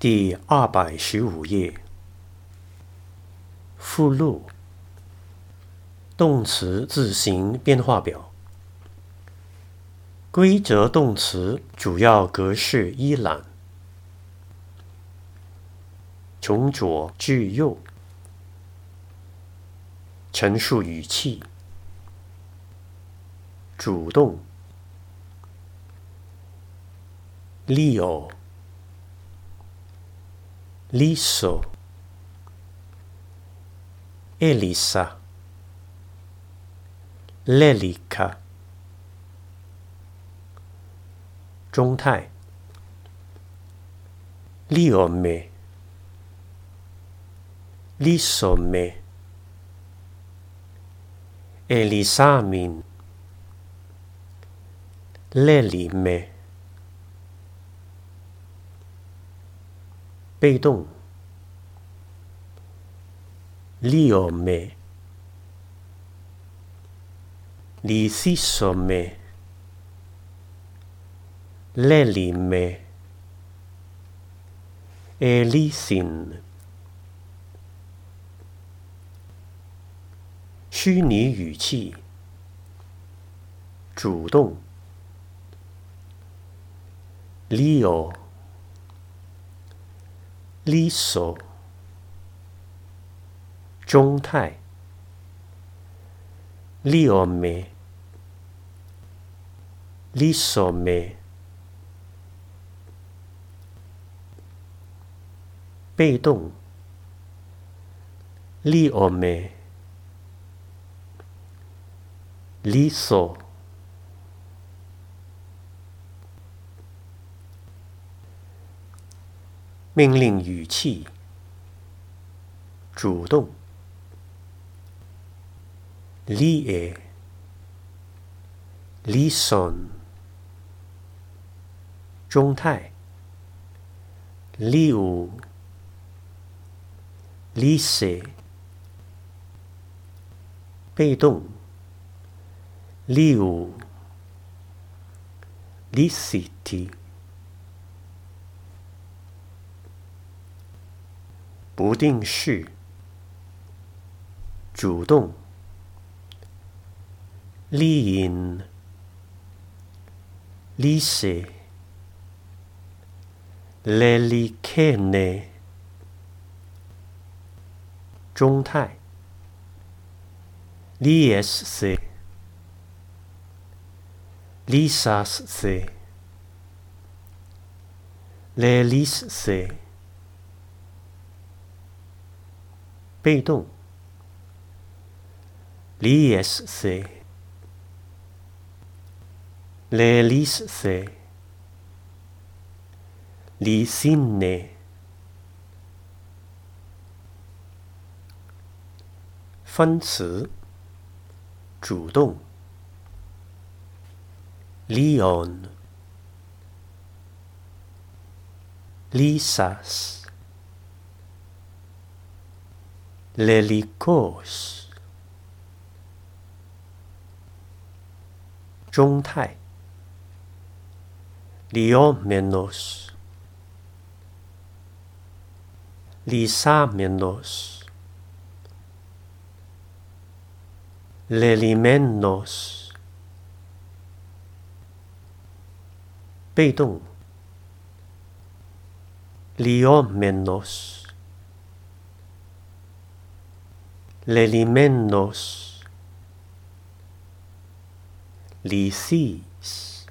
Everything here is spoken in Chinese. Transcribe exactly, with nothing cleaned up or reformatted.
第二百十五页，附录，动词字形变化表。规则动词主要格式一览，从左至右。陈述语气，主动。Leo, Liso, Elisa, Lelica。中态 Liome, Lisome, Elisamin, Lelime。被动 Liome, Lisisome, Lelime, Elisin。虚拟语气，主动 Leo, Liso。中态 Liome, Lisome。被动 Liome, Liso。命令语气，主动 Lie, Lison。中态 Liu, Lise。被动 Liu, Liciti。不定式，主动 Lin, Lise, Lelicene。中态 Liesce, Lisasce, Lelisce。被动 Liesce, Lelisce, Licine。分词，主动 Leon, Lisas, Lelicos。中态 Liomenos, Lisamenos, Lelimenos。被动 Liomenos, Lelimenos, Lisis。